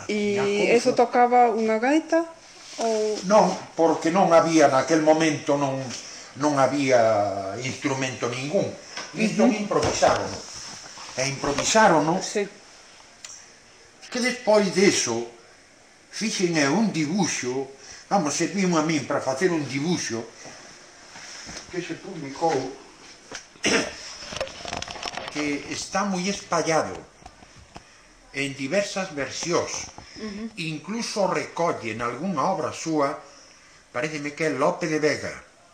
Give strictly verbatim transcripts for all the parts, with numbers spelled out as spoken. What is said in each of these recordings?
E eso tocaba unha gaita? Ou... Non, porque non había naquel momento, non, non había instrumento ningún. Isto uh -huh. improvisaron. E improvisaron, sí. Que despois deso fixen é un dibuixo, vamos, servimos a min para facer un dibuixo que se publicou que está moi espallado en diversas versións, uh -huh. incluso recolle en algunha obra súa, pareceme que é Lope de Vega.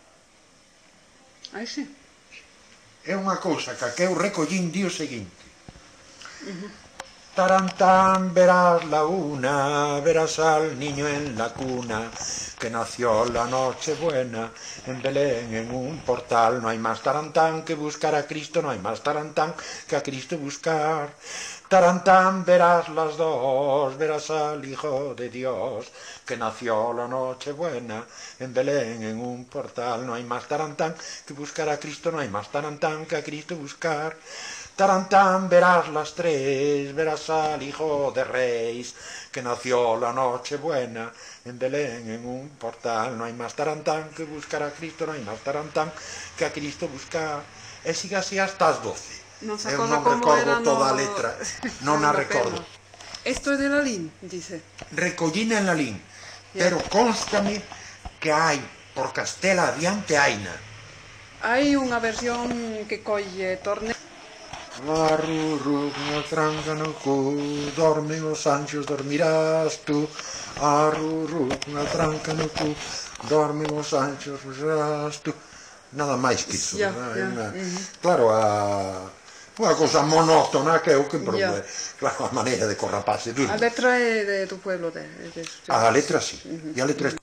Ai, sí. É unha cousa que que eu recollín di o seguinte. Uh -huh. Tarantán, verás la una, verás al niño en la cuna, que nació la noche buena, en Belén, en un portal. No hay más tarantán que buscar a Cristo, no hay más tarantán que a Cristo buscar. Tarantán, verás las dos, verás al Hijo de Dios, que nació la noche buena, en Belén, en un portal. No hay más tarantán que buscar a Cristo, no hay más tarantán que a Cristo buscar. Tarantán, verás las tres, verás al Hijo de Reis, que nació la noche buena, en Belén, en un portal. No hay más tarantán que buscar a Cristo, no hay más tarantán que a Cristo buscar. E sigue así hasta as doce. Non se Eu acorda non como recordo era toda a no... letra, non a recordo. Esto é de Lalín, dice. Recollina en Lalín, pero constame que hai, por Castela adiante, haina. Hai unha versión que colle torne... Arrurru, unha tranca no cu, dormen os anxos, dormirás tú. Arrurru, unha tranca no cu, dormen os anxos, dormirás tú. Nada máis que iso, ya, ya, ya. Una, Uh -huh. claro, a... unha cousa monótona que é o que problema, claro, a maneira de corraparse duro. A letra é de tu pueblo, de, de... A letra sí, uh -huh. E a letra